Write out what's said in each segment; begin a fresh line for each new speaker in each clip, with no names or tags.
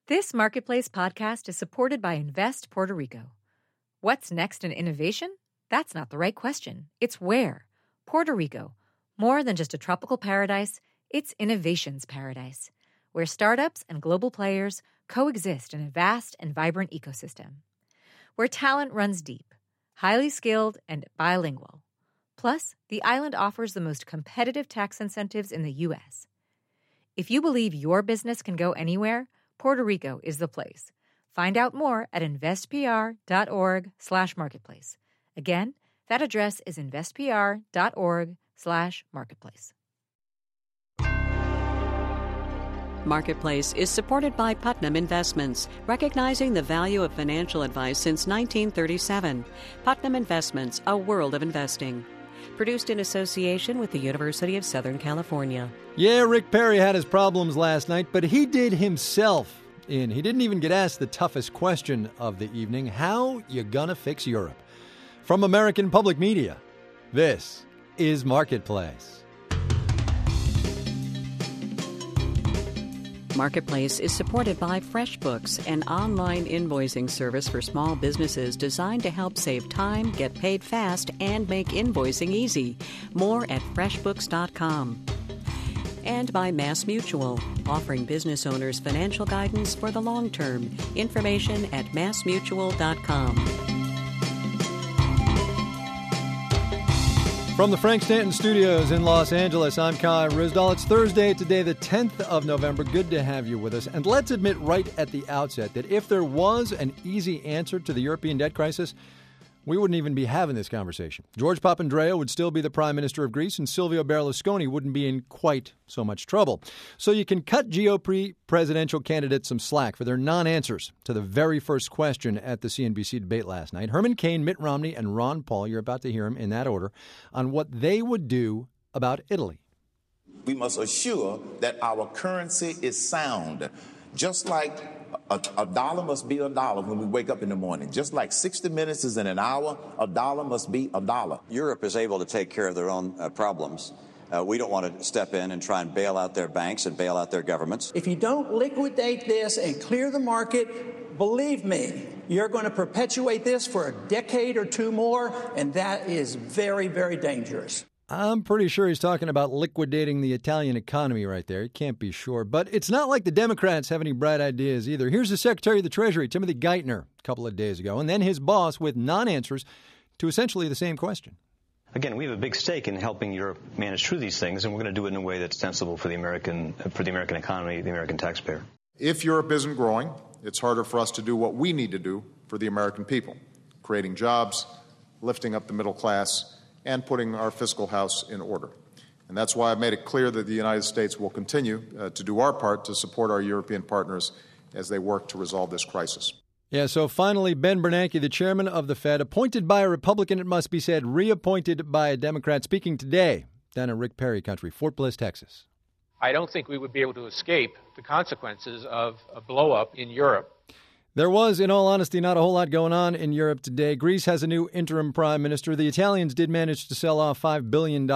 This Marketplace podcast is supported by Invest Puerto Rico. What's next in innovation? That's not the right question. It's where. Puerto Rico. More than just a tropical paradise, it's innovation's paradise, where startups and global players coexist in a vast and vibrant ecosystem. Where talent runs deep, highly skilled, and bilingual. Plus, the island offers the most competitive tax incentives in the U.S. If you believe your business can go anywhere, Puerto Rico is the place. Find out more at investpr.org/marketplace. Again, that address is investpr.org/marketplace.
Marketplace is supported by Putnam Investments, recognizing the value of financial advice since 1937. Putnam Investments, a world of investing. Produced in association with the University of Southern California.
Yeah, Rick Perry had his problems last night, but he did himself in. He didn't even get asked the toughest question of the evening. How you gonna fix Europe? From American Public Media, this is Marketplace.
Marketplace is supported by FreshBooks, an online invoicing service for small businesses designed to help save time, get paid fast, and make invoicing easy. More at freshbooks.com. And by MassMutual, offering business owners financial guidance for the long term. Information at massmutual.com.
From the Frank Stanton Studios in Los Angeles, I'm Kai Ryssdal. It's Thursday today, the 10th of November. Good to have you with us. And let's admit right at the outset that if there was an easy answer to the European debt crisis, we wouldn't even be having this conversation. George Papandreou would still be the Prime Minister of Greece, and Silvio Berlusconi wouldn't be in quite so much trouble. So you can cut GOP presidential candidates some slack for their non-answers to the very first question at the CNBC debate last night. Herman Cain, Mitt Romney, and Ron Paul, you're about to hear them in that order, on what they would do about Italy.
We must assure that our currency is sound, just like a dollar must be a dollar when we wake up in the morning. Just like 60 minutes is in an hour, a dollar must be a dollar.
Europe is able to take care of their own problems. We don't want to step in and try and bail out their banks and bail out their governments.
If you don't liquidate this and clear the market, believe me, you're going to perpetuate this for a decade or two more, and that is very, very dangerous.
I'm pretty sure he's talking about liquidating the Italian economy right there. He can't be sure. But it's not like the Democrats have any bright ideas either. Here's the Secretary of the Treasury, Timothy Geithner, a couple of days ago, and then his boss with non-answers to essentially the same question.
Again, we have a big stake in helping Europe manage through these things, and we're going to do it in a way that's sensible for the American economy, the American taxpayer.
If Europe isn't growing, it's harder for us to do what we need to do for the American people, creating jobs, lifting up the middle class, and putting our fiscal house in order. And that's why I've made it clear that the United States will continue to do our part to support our European partners as they work to resolve this crisis.
Yeah, so finally, Ben Bernanke, the chairman of the Fed, appointed by a Republican, it must be said, reappointed by a Democrat, speaking today down in Rick Perry country, Fort Bliss, Texas.
I don't think we would be able to escape the consequences of a blow-up in Europe.
There was, in all honesty, not a whole lot going on in Europe today. Greece has a new interim prime minister. The Italians did manage to sell off €5 billion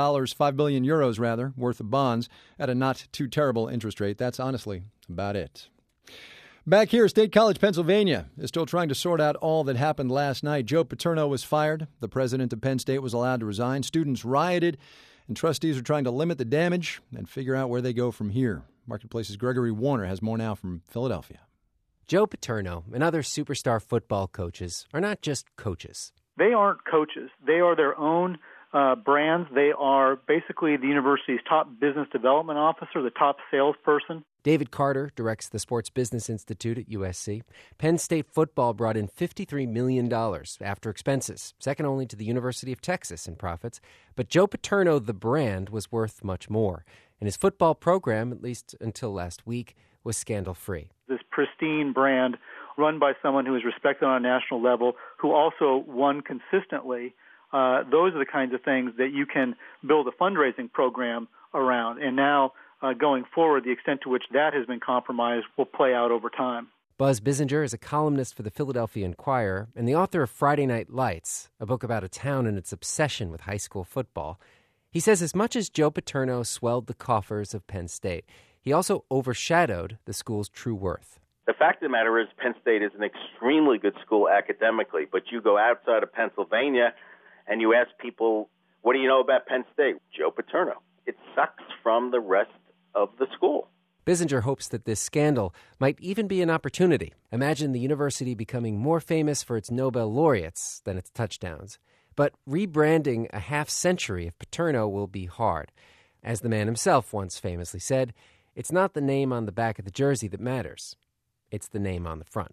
worth of bonds at a not too terrible interest rate. That's honestly about it. Back here, State College, Pennsylvania is still trying to sort out all that happened last night. Joe Paterno was fired. The president of Penn State was allowed to resign. Students rioted, and trustees are trying to limit the damage and figure out where they go from here. Marketplace's Gregory Warner has more now from Philadelphia.
Joe Paterno and other superstar football coaches are not just coaches.
They aren't coaches. They are their own brands. They are basically the university's top business development officer, the top salesperson.
David Carter directs the Sports Business Institute at USC. Penn State football brought in $53 million after expenses, second only to the University of Texas in profits. But Joe Paterno, the brand, was worth much more. And his football program, at least until last week, was scandal-free.
This pristine brand run by someone who is respected on a national level, who also won consistently, those are the kinds of things that you can build a fundraising program around. And now, going forward, the extent to which that has been compromised will play out over time.
Buzz Bissinger is a columnist for the Philadelphia Inquirer and the author of Friday Night Lights, a book about a town and its obsession with high school football. He says as much as Joe Paterno swelled the coffers of Penn State, he also overshadowed the school's true worth.
The fact of the matter is Penn State is an extremely good school academically, but you go outside of Pennsylvania and you ask people, what do you know about Penn State? Joe Paterno. It sucks from the rest of the school.
Bissinger hopes that this scandal might even be an opportunity. Imagine the university becoming more famous for its Nobel laureates than its touchdowns. But rebranding a half-century of Paterno will be hard. As the man himself once famously said, it's not the name on the back of the jersey that matters. It's the name on the front.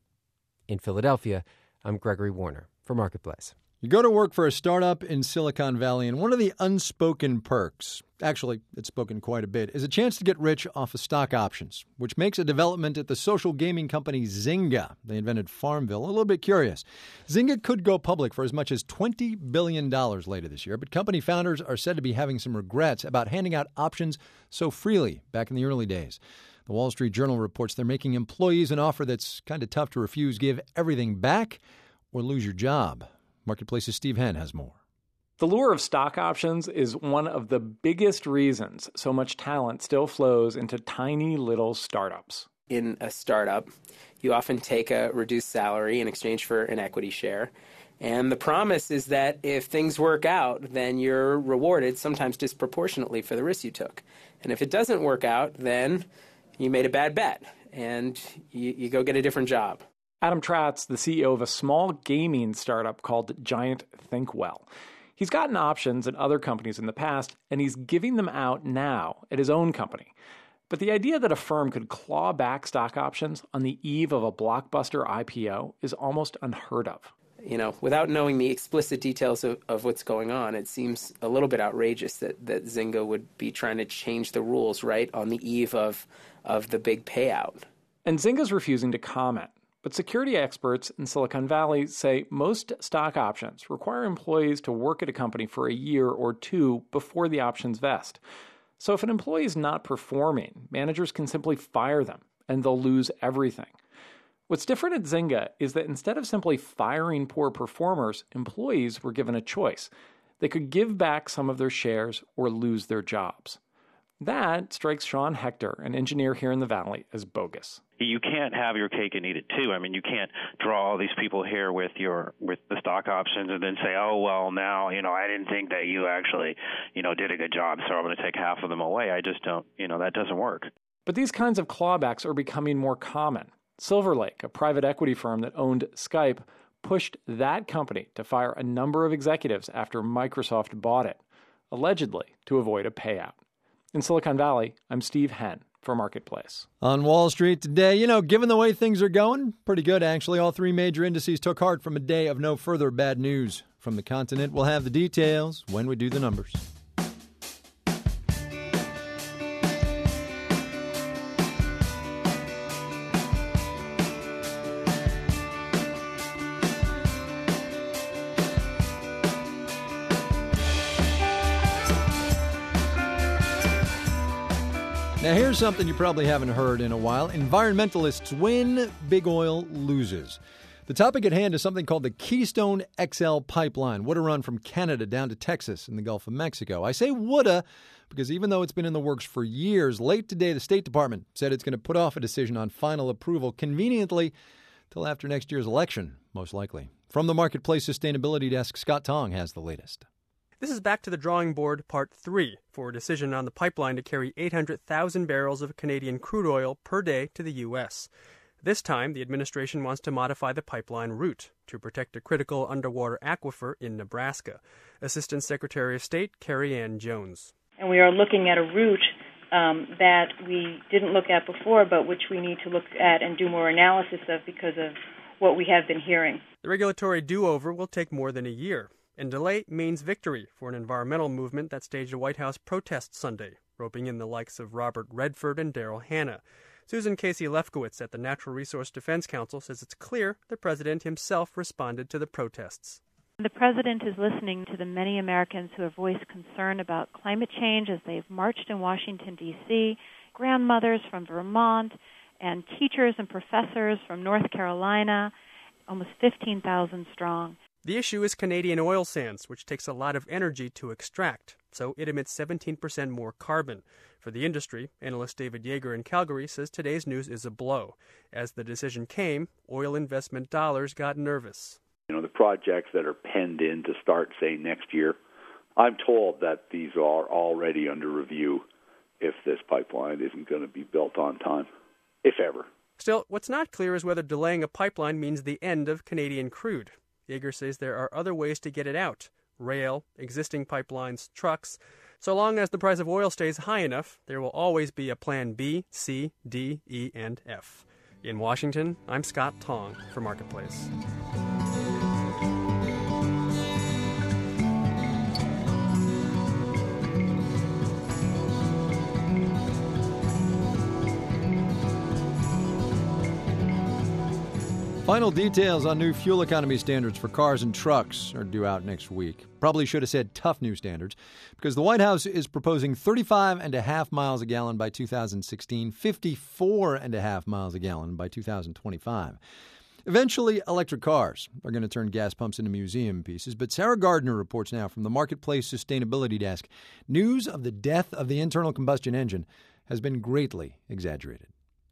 In Philadelphia, I'm Gregory Warner for Marketplace.
You go to work for a startup in Silicon Valley, and one of the unspoken perks, actually, it's spoken quite a bit, is a chance to get rich off of stock options, which makes a development at the social gaming company Zynga. They invented Farmville a little bit curious. Zynga could go public for as much as $20 billion later this year, but company founders are said to be having some regrets about handing out options so freely back in the early days. The Wall Street Journal reports they're making employees an offer that's kind of tough to refuse: give everything back or lose your job. Marketplace's Steve Henn has more.
The lure of stock options is one of the biggest reasons so much talent still flows into tiny little startups.
In a startup, you often take a reduced salary in exchange for an equity share. And the promise is that if things work out, then you're rewarded, sometimes disproportionately, for the risk you took. And if it doesn't work out, then you made a bad bet and you go get a different job.
Adam Tratz, the CEO of a small gaming startup called Giant Thinkwell. He's gotten options at other companies in the past, and he's giving them out now at his own company. But the idea that a firm could claw back stock options on the eve of a blockbuster IPO is almost unheard of.
You know, without knowing the explicit details of what's going on, it seems a little bit outrageous that Zynga would be trying to change the rules right on the eve of the big payout.
And Zynga's refusing to comment. But security experts in Silicon Valley say most stock options require employees to work at a company for a year or two before the options vest. So if an employee is not performing, managers can simply fire them, and they'll lose everything. What's different at Zynga is that instead of simply firing poor performers, employees were given a choice. They could give back some of their shares or lose their jobs. That strikes Sean Hector, an engineer here in the Valley, as bogus.
You can't have your cake and eat it too. I mean, you can't draw all these people here with the stock options and then say, oh, well, now, I didn't think that you actually, did a good job, so I'm going to take half of them away. I just don't, that doesn't work.
But these kinds of clawbacks are becoming more common. Silver Lake, a private equity firm that owned Skype, pushed that company to fire a number of executives after Microsoft bought it, allegedly to avoid a payout. In Silicon Valley, I'm Steve Henn for Marketplace.
On Wall Street today, given the way things are going, pretty good, actually. All three major indices took heart from a day of no further bad news from the continent. We'll have the details when we do the numbers. Now, here's something you probably haven't heard in a while. Environmentalists win, big oil loses. The topic at hand is something called the Keystone XL pipeline, woulda run from Canada down to Texas in the Gulf of Mexico. I say woulda because even though it's been in the works for years, late today the State Department said it's going to put off a decision on final approval conveniently till after next year's election, most likely. From the Marketplace Sustainability Desk, Scott Tong has the latest.
This is Back to the Drawing Board Part 3 for a decision on the pipeline to carry 800,000 barrels of Canadian crude oil per day to the U.S. This time, the administration wants to modify the pipeline route to protect a critical underwater aquifer in Nebraska. Assistant Secretary of State Carrie Ann Jones.
And we are looking at a route that we didn't look at before, but which we need to look at and do more analysis of because of what we have been hearing.
The regulatory do-over will take more than a year. And delay means victory for an environmental movement that staged a White House protest Sunday, roping in the likes of Robert Redford and Daryl Hannah. Susan Casey Lefkowitz at the Natural Resource Defense Council says it's clear the president himself responded to the protests.
The president is listening to the many Americans who have voiced concern about climate change as they've marched in Washington, D.C., grandmothers from Vermont, and teachers and professors from North Carolina, almost 15,000 strong.
The issue is Canadian oil sands, which takes a lot of energy to extract. so it emits 17% more carbon. For the industry, analyst David Yeager in Calgary says today's news is a blow. As the decision came, oil investment dollars got nervous.
The projects that are penned in to start, say, next year, I'm told that these are already under review if this pipeline isn't going to be built on time, if ever.
Still, what's not clear is whether delaying a pipeline means the end of Canadian crude. Yeager says there are other ways to get it out: rail, existing pipelines, trucks. So long as the price of oil stays high enough, there will always be a plan B, C, D, E, and F. In Washington, I'm Scott Tong for Marketplace.
Final details on new fuel economy standards for cars and trucks are due out next week. Probably should have said tough new standards, because the White House is proposing 35.5 miles a gallon by 2016, 54.5 miles a gallon by 2025. Eventually, electric cars are going to turn gas pumps into museum pieces. But Sarah Gardner reports now from the Marketplace Sustainability Desk. News of the death of the internal combustion engine has been greatly exaggerated.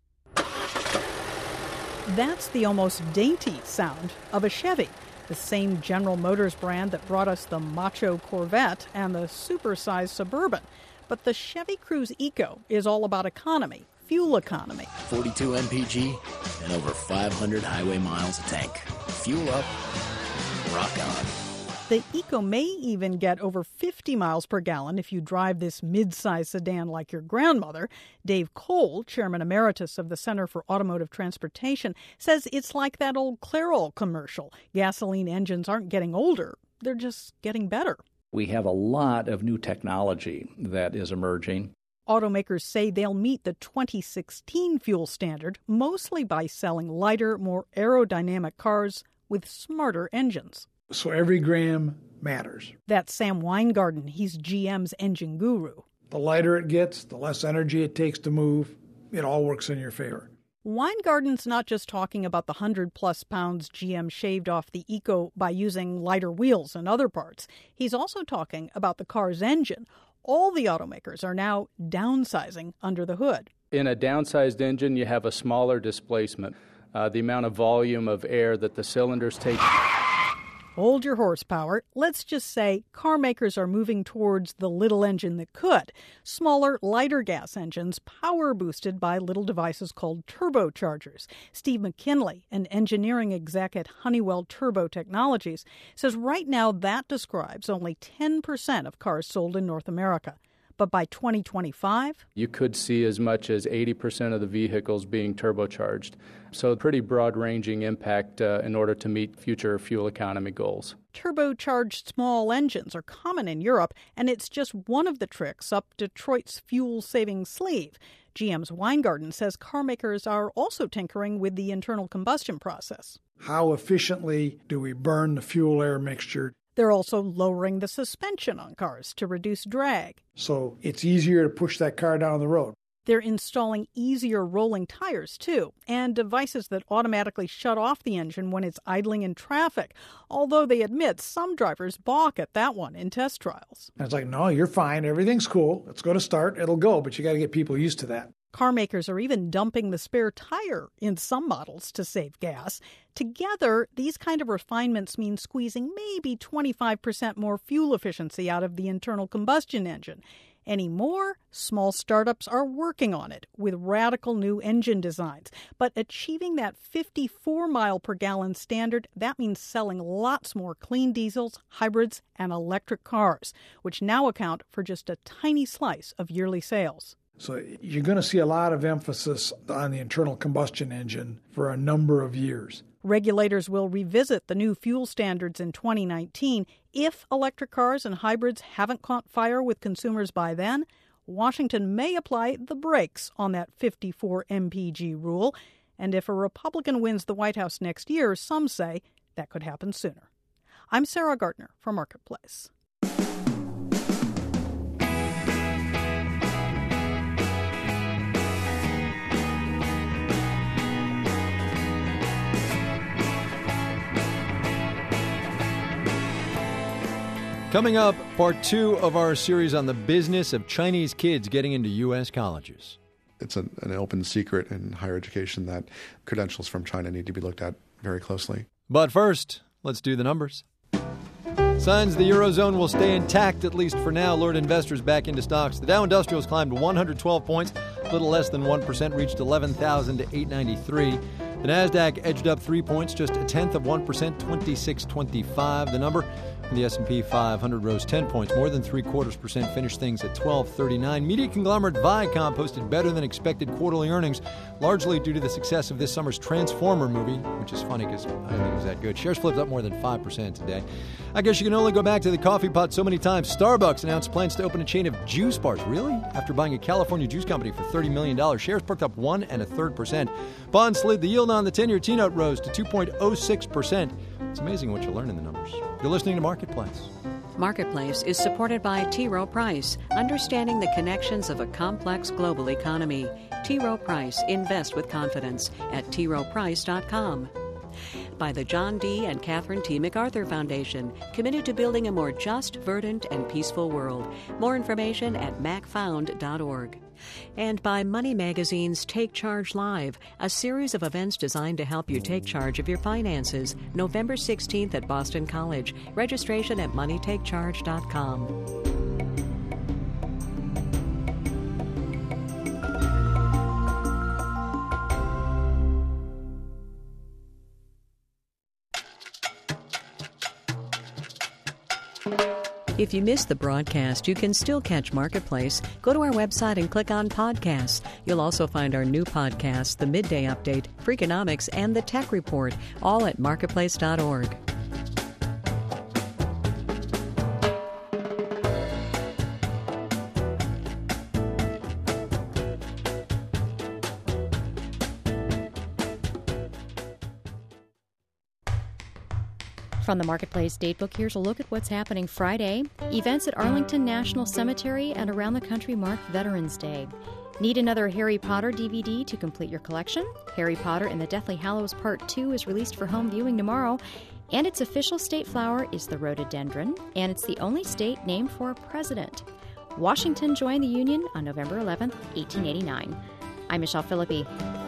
That's the almost dainty sound of a Chevy, the same General Motors brand that brought us the macho Corvette and the supersized Suburban. But the Chevy Cruze Eco is all about economy, fuel economy.
42 mpg and over 500 highway miles a tank. Fuel up, rock on.
The Eco may even get over 50 miles per gallon if you drive this mid-size sedan like your grandmother. Dave Cole, chairman emeritus of the Center for Automotive Transportation, says it's like that old Clairol commercial. Gasoline engines aren't getting older, they're just getting better.
We have a lot of new technology that is emerging.
Automakers say they'll meet the 2016 fuel standard mostly by selling lighter, more aerodynamic cars with smarter engines.
So every gram matters.
That's Sam Weingarten. He's GM's engine guru.
The lighter it gets, the less energy it takes to move. It all works in your favor.
Weingarten's not just talking about the 100-plus pounds GM shaved off the Eco by using lighter wheels and other parts. He's also talking about the car's engine. All the automakers are now downsizing under the hood.
In a downsized engine, you have a smaller displacement. The amount of volume of air that the cylinders take...
Hold your horsepower. Let's just say car makers are moving towards the little engine that could. Smaller, lighter gas engines, power boosted by little devices called turbochargers. Steve McKinley, an engineering exec at Honeywell Turbo Technologies, says right now that describes only 10% of cars sold in North America. But by 2025,
you could see as much as 80% of the vehicles being turbocharged. So pretty broad-ranging impact in order to meet future fuel economy goals.
Turbocharged small engines are common in Europe, and it's just one of the tricks up Detroit's fuel-saving sleeve. GM's Weingarten says car makers are also tinkering with the internal combustion process.
How efficiently do we burn the fuel-air mixture?
They're also lowering the suspension on cars to reduce drag.
So it's easier to push that car down the road.
They're installing easier rolling tires, too, and devices that automatically shut off the engine when it's idling in traffic, although they admit some drivers balk at that one in test trials.
And it's like, no, you're fine. Everything's cool. It's going to start. It'll go, but you got to get people used to that.
Car makers are even dumping the spare tire in some models to save gas. Together, these kind of refinements mean squeezing maybe 25% more fuel efficiency out of the internal combustion engine. Any more? Small startups are working on it with radical new engine designs. But achieving that 54 mile per gallon standard, that means selling lots more clean diesels, hybrids, and electric cars, which now account for just a tiny slice of yearly sales.
So you're going to see a lot of emphasis on the internal combustion engine for a number of years.
Regulators will revisit the new fuel standards in 2019. If electric cars and hybrids haven't caught fire with consumers by then, Washington may apply the brakes on that 54 mpg rule. And if a Republican wins the White House next year, some say that could happen sooner. I'm Sarah Gardner for Marketplace.
Coming up, part 2 of our series on the business of Chinese kids getting into U.S. colleges.
It's an open secret in higher education that credentials from China need to be looked at very closely.
But first, let's do the numbers. Signs the Eurozone will stay intact, at least for now, lured investors back into stocks. The Dow Industrials climbed 112 points, a little less than 1%, reached 11,893. The Nasdaq edged up 3 points, just 0.1%, 2625 the number. And the S&P 500 rose 10 points, more than 0.75%, finished things at 1239. Media conglomerate Viacom posted better than expected quarterly earnings, largely due to the success of this summer's Transformer movie, which is funny because I don't think it was that good. Shares flipped up more than 5% today. I guess you can only go back to the coffee pot so many times. Starbucks announced plans to open a chain of juice bars. Really? After buying a California juice company for $30 million. Shares perked up 1 1/3%. Bond slid. The yield on the 10-year T-note rose to 2.06%. It's amazing what you learn in the numbers. You're listening to Marketplace.
Marketplace is supported by T. Rowe Price, understanding the connections of a complex global economy. T. Rowe Price, invest with confidence at troweprice.com. By the John D. and Catherine T. MacArthur Foundation, committed to building a more just, verdant, and peaceful world. More information at macfound.org. And by Money Magazine's Take Charge Live, a series of events designed to help you take charge of your finances. November 16th at Boston College. Registration at moneytakecharge.com. If you missed the broadcast, you can still catch Marketplace. Go to our website and click on Podcasts. You'll also find our new podcasts, The Midday Update, Freakonomics, and The Tech Report, all at marketplace.org.
From the Marketplace Datebook, here's a look at what's happening Friday. Events at Arlington National Cemetery and around the country mark Veterans Day. Need another Harry Potter DVD to complete your collection? Harry Potter and the Deathly Hallows Part 2 is released for home viewing tomorrow, and its official state flower is the rhododendron, and it's the only state named for a president. Washington joined the Union on November 11th, 1889. I'm Michelle Philippi.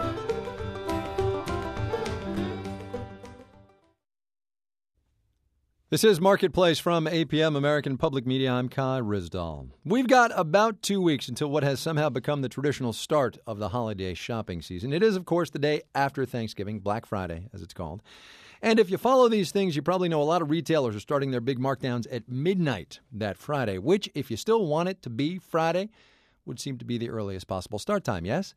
This is Marketplace from APM, American Public Media. I'm Kai Ryssdal. We've got about 2 weeks until what has somehow become the traditional start of the holiday shopping season. It is, of course, the day after Thanksgiving, Black Friday, as it's called. And if you follow these things, you probably know a lot of retailers are starting their big markdowns at midnight that Friday, which, if you still want it to be Friday, would seem to be the earliest possible start time, yes?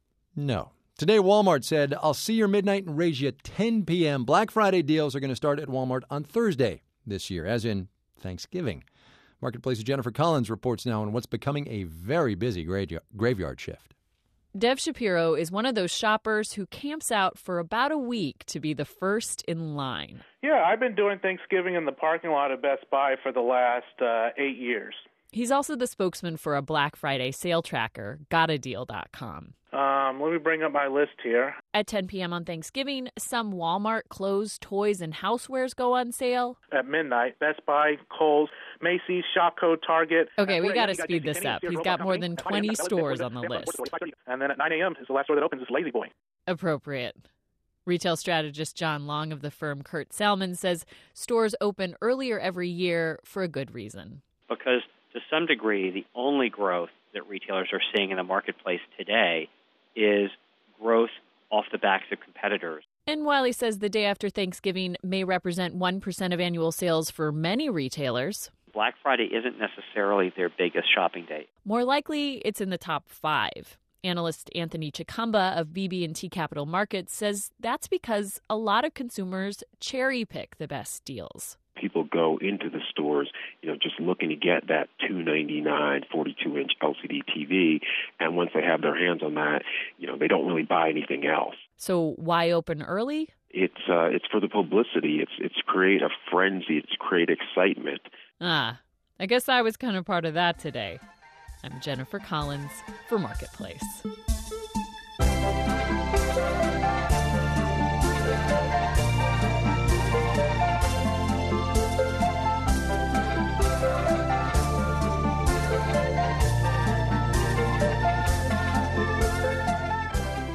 No. Today, Walmart said, I'll see your midnight and raise you 10 p.m. Black Friday deals are going to start at Walmart on Thursday this year, as in Thanksgiving. Marketplace's Jennifer Collins reports now on what's becoming a very busy graveyard shift.
Dev Shapiro is one of those shoppers who camps out for about a week to be the first in line.
Yeah, I've been doing Thanksgiving in the parking lot of Best Buy for the last 8 years.
He's also the spokesman for a Black Friday sale tracker, gotadeal.com.
Let me bring up my list here.
At 10 p.m. on Thanksgiving, some Walmart clothes, toys, and housewares go on sale.
At midnight, Best Buy, Kohl's, Macy's, Shopko, Target.
Okay, we got to speed this up. He's got more than 20 stores on the list.
And then at 9 a.m. is the last store that opens, is Lazy Boy.
Appropriate. Retail strategist John Long of the firm Kurt Salmon says stores open earlier every year for a good reason.
Because to some degree, the only growth that retailers are seeing in the marketplace today is growth off the backs of competitors.
And while he says the day after Thanksgiving may represent 1% of annual sales for many retailers,
Black Friday isn't necessarily their biggest shopping day.
More likely, it's in the top 5. Analyst Anthony Chikamba of BB&T Capital Markets says that's because a lot of consumers cherry-pick the best deals.
People go into the stores, just looking to get that $299 42-inch LCD TV, and once they have their hands on that, they don't really buy anything else.
So why open early?
It's for the publicity. It's create a frenzy. It's create excitement.
I guess I was kind of part of that today. I'm Jennifer Collins for Marketplace.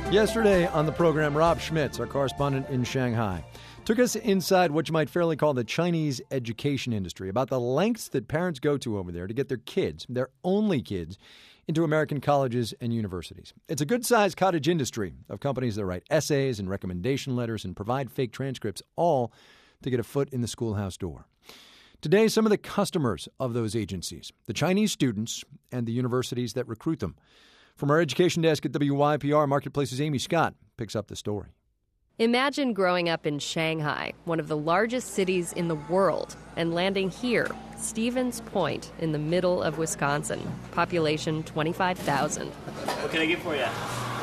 Yesterday on the program, Rob Schmitz, our correspondent in Shanghai, took us inside what you might fairly call the Chinese education industry, about the lengths that parents go to over there to get their kids, their only kids, into American colleges and universities. It's a good-sized cottage industry of companies that write essays and recommendation letters and provide fake transcripts, all to get a foot in the schoolhouse door. Today, some of the customers of those agencies, the Chinese students and the universities that recruit them. From our education desk at WYPR Marketplace's Amy Scott picks up the story.
Imagine growing up in Shanghai, one of the largest cities in the world, and landing here, Stevens Point, in the middle of Wisconsin. Population 25,000.
What can I get for you?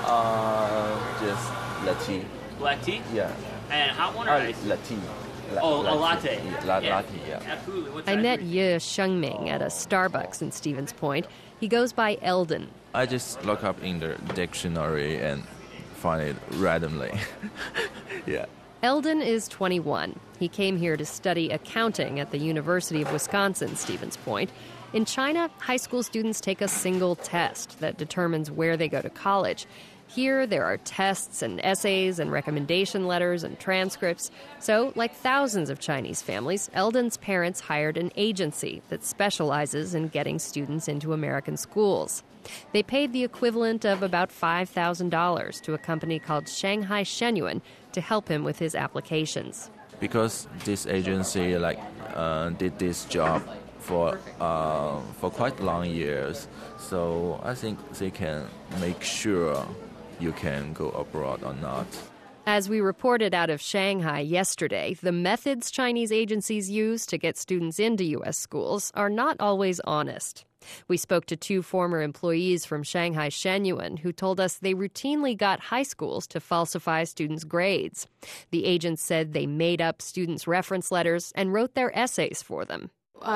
Just black tea.
Black tea?
Yeah.
And hot one or ice?
Latte.
A latte.
Latte, yeah.
Absolutely. What
I
size
met
are you?
Ye Shengming at a Starbucks in Stevens Point. He goes by Eldon.
I just look up in the dictionary and find it randomly. Yeah.
Eldon is 21. He came here to study accounting at the University of Wisconsin, Stevens Point. In China, high school students take a single test that determines where they go to college. Here, there are tests and essays and recommendation letters and transcripts. So, like thousands of Chinese families, Eldon's parents hired an agency that specializes in getting students into American schools. They paid the equivalent of about $5,000 to a company called Shanghai Shenyuan to help him with his applications.
Because this agency did this job for quite long years, so I think they can make sure you can go abroad or not.
As we reported out of Shanghai yesterday, the methods Chinese agencies use to get students into U.S. schools are not always honest. We spoke to two former employees from Shanghai Shenyuan who told us they routinely got high schools to falsify students' grades. The agents said they made up students' reference letters and wrote their essays for them.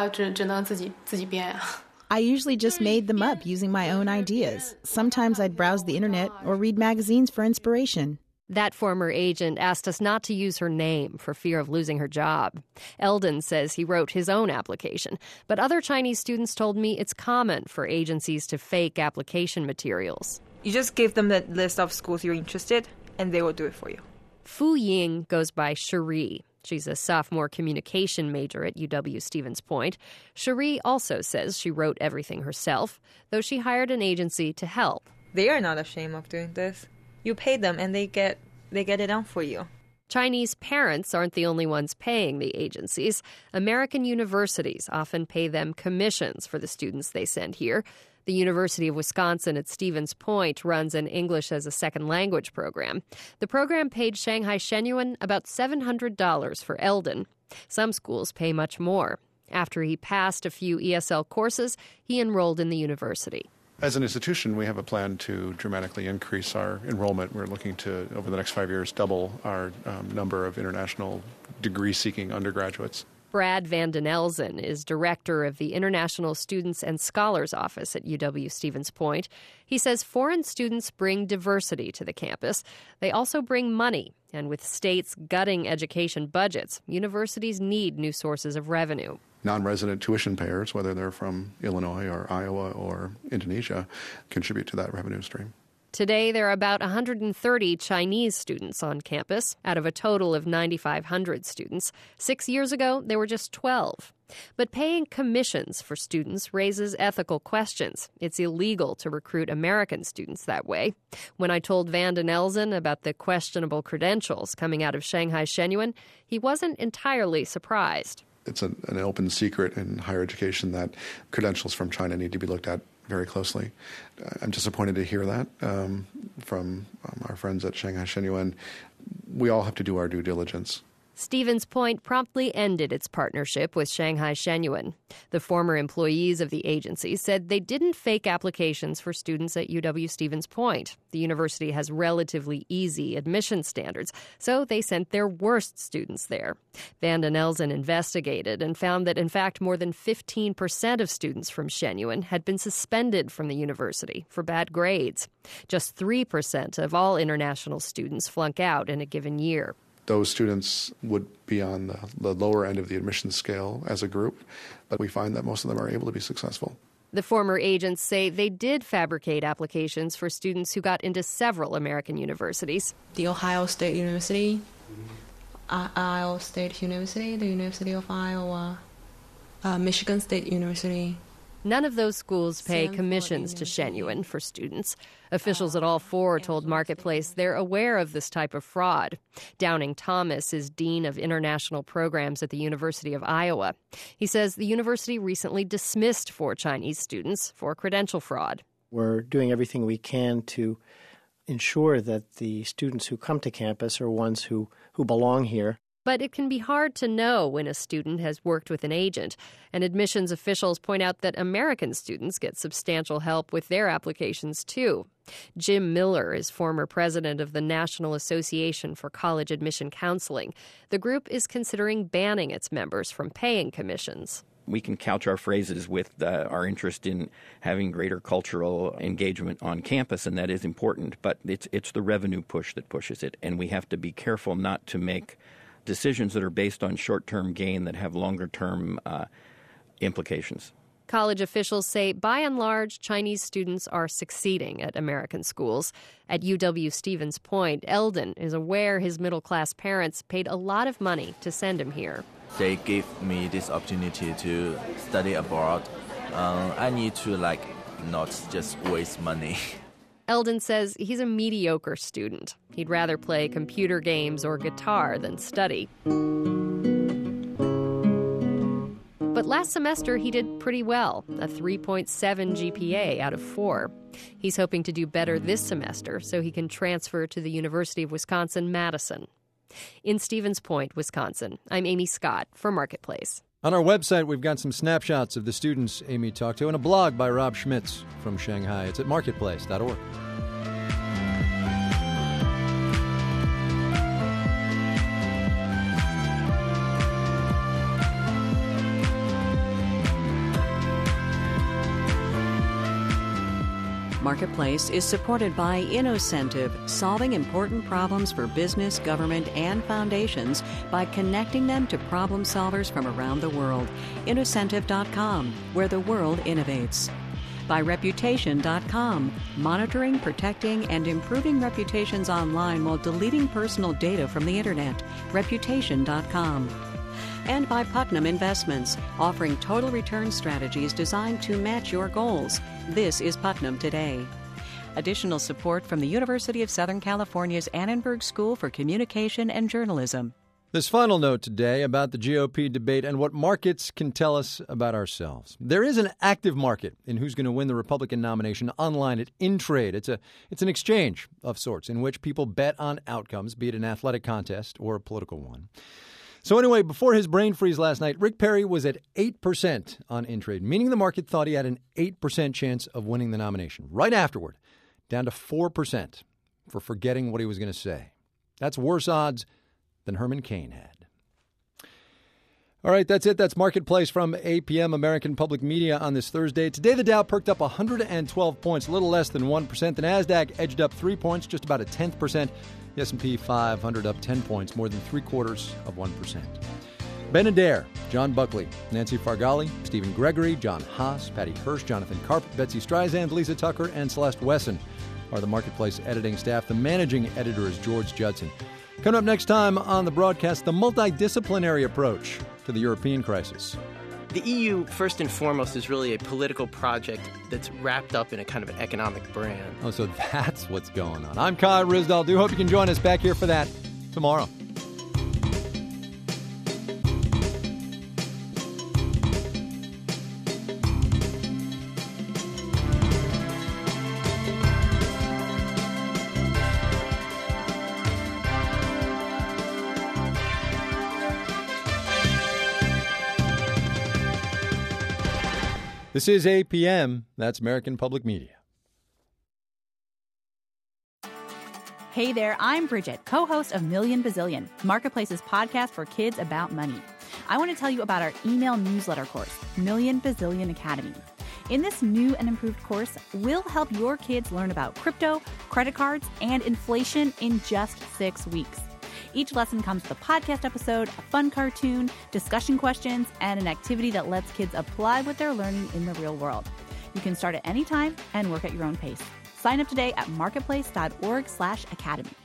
I usually just made them up using my own ideas. Sometimes I'd browse the internet or read magazines for inspiration.
That former agent asked us not to use her name for fear of losing her job. Eldon says he wrote his own application, but other Chinese students told me it's common for agencies to fake application materials.
You just give them the list of schools you're interested, and they will do it for you.
Fu Ying goes by Cherie. She's a sophomore communication major at UW-Stevens Point. Cherie also says she wrote everything herself, though she hired an agency to help.
They are not ashamed of doing this. You pay them, and they get it done for you.
Chinese parents aren't the only ones paying the agencies. American universities often pay them commissions for the students they send here. The University of Wisconsin at Stevens Point runs an English as a second language program. The program paid Shanghai Shenyuan about $700 for Eldon. Some schools pay much more. After he passed a few ESL courses, he enrolled in the university.
As an institution, we have a plan to dramatically increase our enrollment. We're looking to, over the next 5 years, double our number of international degree-seeking undergraduates.
Brad Van den Elzen is director of the International Students and Scholars Office at UW-Stevens Point. He says foreign students bring diversity to the campus. They also bring money. And with states gutting education budgets, universities need new sources of revenue.
Non-resident tuition payers, whether they're from Illinois or Iowa or Indonesia, contribute to that revenue stream.
Today, there are about 130 Chinese students on campus out of a total of 9,500 students. 6 years ago, there were just 12. But paying commissions for students raises ethical questions. It's illegal to recruit American students that way. When I told Van den Elzen about the questionable credentials coming out of Shanghai Shenyuan, he wasn't entirely surprised.
It's an open secret in higher education that credentials from China need to be looked at very closely. I'm disappointed to hear that from our friends at Shanghai Shenyuan. We all have to do our due diligence.
Stevens Point promptly ended its partnership with Shanghai Shenyuan. The former employees of the agency said they didn't fake applications for students at UW-Stevens Point. The university has relatively easy admission standards, so they sent their worst students there. Van den Elzen investigated and found that, in fact, more than 15% of students from Shenyuan had been suspended from the university for bad grades. Just 3% of all international students flunk out in a given year.
Those students would be on the lower end of the admissions scale as a group, but we find that most of them are able to be successful.
The former agents say they did fabricate applications for students who got into several American universities.
The Ohio State University, Iowa State University, the University of Iowa, Michigan State University.
None of those schools pay commissions to Shenyuan for students. Officials at all four told Marketplace they're aware of this type of fraud. Downing Thomas is Dean of International Programs at the University of Iowa. He says the university recently dismissed 4 Chinese students for credential fraud.
We're doing everything we can to ensure that the students who come to campus are ones who belong here.
But it can be hard to know when a student has worked with an agent, and admissions officials point out that American students get substantial help with their applications, too. Jim Miller is former president of the National Association for College Admission Counseling. The group is considering banning its members from paying commissions.
We can couch our phrases with our interest in having greater cultural engagement on campus, and that is important, but it's the revenue push that pushes it, and we have to be careful not to make decisions that are based on short-term gain that have longer-term implications.
College officials say, by and large, Chinese students are succeeding at American schools. At UW-Stevens Point, Eldon is aware his middle-class parents paid a lot of money to send him here.
They gave me this opportunity to study abroad. I need to, not just waste money.
Eldon says he's a mediocre student. He'd rather play computer games or guitar than study. But last semester, he did pretty well, a 3.7 GPA out of 4. He's hoping to do better this semester so he can transfer to the University of Wisconsin-Madison. In Stevens Point, Wisconsin, I'm Amy Scott for Marketplace.
On our website, we've got some snapshots of the students Amy talked to and a blog by Rob Schmitz from Shanghai. It's at marketplace.org.
Marketplace is supported by Innocentive, solving important problems for business, government, and foundations by connecting them to problem solvers from around the world. Innocentive.com, where the world innovates. By Reputation.com, monitoring, protecting, and improving reputations online while deleting personal data from the Internet. Reputation.com. And by Putnam Investments, offering total return strategies designed to match your goals. This is Putnam Today. Additional support from the University of Southern California's Annenberg School for Communication and Journalism.
This final note today about the GOP debate and what markets can tell us about ourselves. There is an active market in who's going to win the Republican nomination online at InTrade. It's an exchange of sorts in which people bet on outcomes, be it an athletic contest or a political one. So anyway, before his brain freeze last night, Rick Perry was at 8% on InTrade, meaning the market thought he had an 8% chance of winning the nomination. Right afterward, down to 4% for forgetting what he was going to say. That's worse odds than Herman Cain had. All right, that's it. That's Marketplace from APM, American Public Media, on this Thursday. Today, the Dow perked up 112 points, a little less than 1%. The NASDAQ edged up 3 points, just about a 10%. The S&P 500 up 10 points, more than 0.75%. Ben Adair, John Buckley, Nancy Fargali, Stephen Gregory, John Haas, Patty Hirsch, Jonathan Karp, Betsy Streisand, Lisa Tucker, and Celeste Wesson are the Marketplace editing staff. The managing editor is George Judson. Coming up next time on the broadcast, the multidisciplinary approach to the European crisis.
The EU, first and foremost, is really a political project that's wrapped up in a kind of an economic brand.
Oh, so that's what's going on. I'm Kai Ryssdal. Do hope you can join us back here for that tomorrow. This is APM. That's American Public Media.
Hey there, I'm Bridget, co-host of Million Bazillion, Marketplace's podcast for kids about money. I want to tell you about our email newsletter course, Million Bazillion Academy. In this new and improved course, we'll help your kids learn about crypto, credit cards, and inflation in just 6 weeks. Each lesson comes with a podcast episode, a fun cartoon, discussion questions, and an activity that lets kids apply what they're learning in the real world. You can start at any time and work at your own pace. Sign up today at marketplace.org/academy.